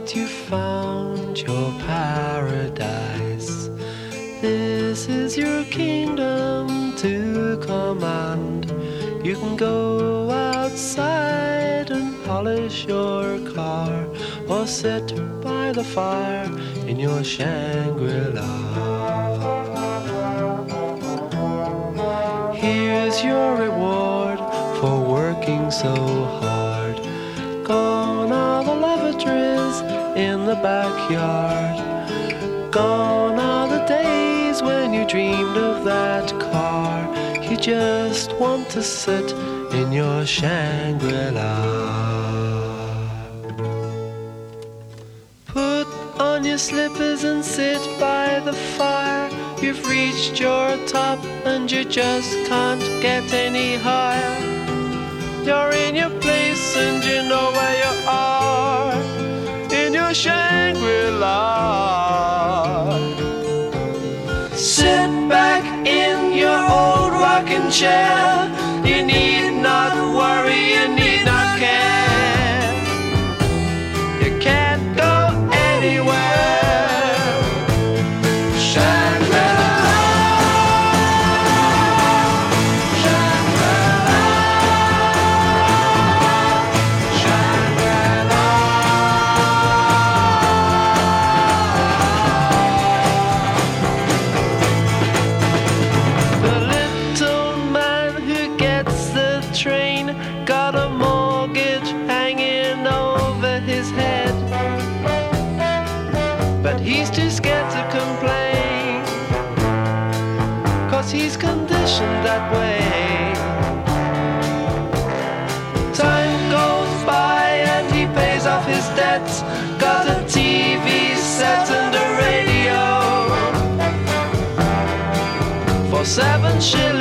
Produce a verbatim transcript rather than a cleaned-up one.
that you found your paradise. This is your kingdom to command. You can go outside and polish your car, or sit by the fire in your Shangri-La. Here's your reward for working so hard. Gone are the lavatories in the backyard. Gone are the days when you dreamed of that car. You just want to sit in your Shangri-La. Put on your slippers and sit by the fire. You've reached your top and you just can't get any higher. You're in your place and you know where you are, in your Shangri-La. Sit back in your old rocking chair. You need not worry, you need not care. You can't go anywhere. Shangri-La, Shangri-La, Shangri-La. The little man who gets the train got a mortgage hanging over his head, but he's too scared to complain, 'cause he's conditioned that way. Time goes by and he pays off his debts, got a T V set and a radio for seven shillings